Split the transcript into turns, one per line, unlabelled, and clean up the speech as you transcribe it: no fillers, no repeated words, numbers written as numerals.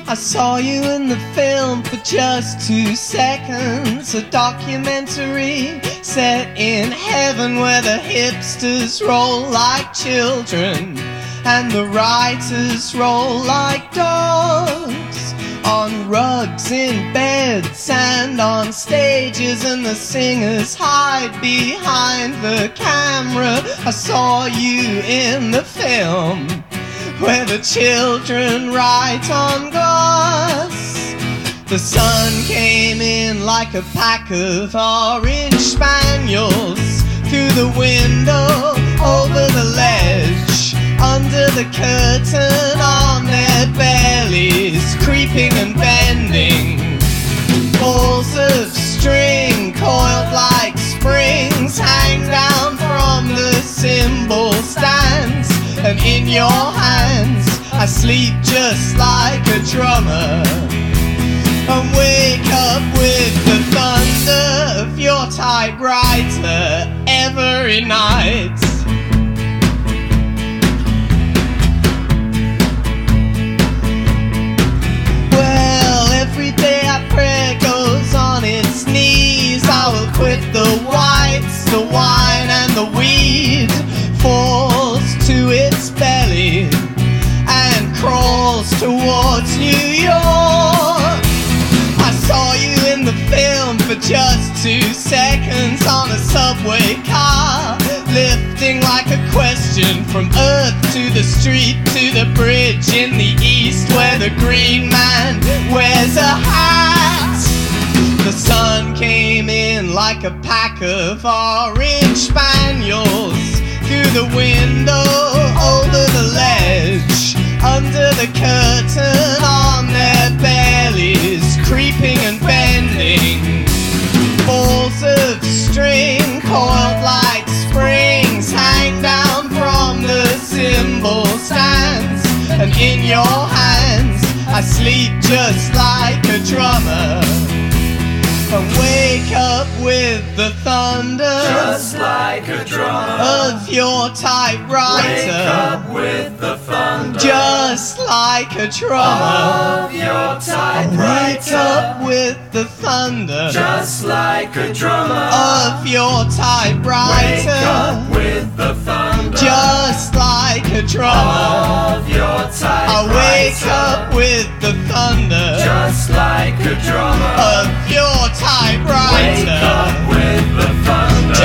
I saw you in the film for just 2 seconds. A documentary set in heaven where the hipsters roll like children and the writers roll like dogs. On rugs, in beds, and on stages, and the singers hide behind the camera. I saw you in the film where the children write on glass. The sun came in like a pack of orange spaniels through the window, over the ledge, under the curtain, on their bellies, creeping and bending. Balls of string coiled like springs hang down from the cymbal stands, and in your hands I sleep just like a drummer, and wake up with the thunder of your typewriter every night. Well, every day our prayer goes on its knees. I will quit the whites, the wine and the weed, falls to its belly and crawls towards New York. I saw you in the film for just 2 seconds on a subway car, lifting like a question from earth to the street, to the bridge in the east where the green man wears a hat. The sun came in like a pack of orange spaniels through the window, over the ledge, under the curtain, on their bellies, creeping and bending. Balls of string coiled like springs hang down from the cymbal stands, and in your hands I sleep just like a drummer, and wake up with the thunder,
just like a drummer,
of your typewriter.
Wake up with the thunder,
just like a drummer,
of your
wake
typewriter.
up with the thunder,
Just like a drummer,
of your
wake
typewriter.
up with the thunder,
Just like a drummer,
of your
I wake
typewriter.
up with the thunder,
Just like a drummer,
of your
wake
typewriter.
up with the thunder,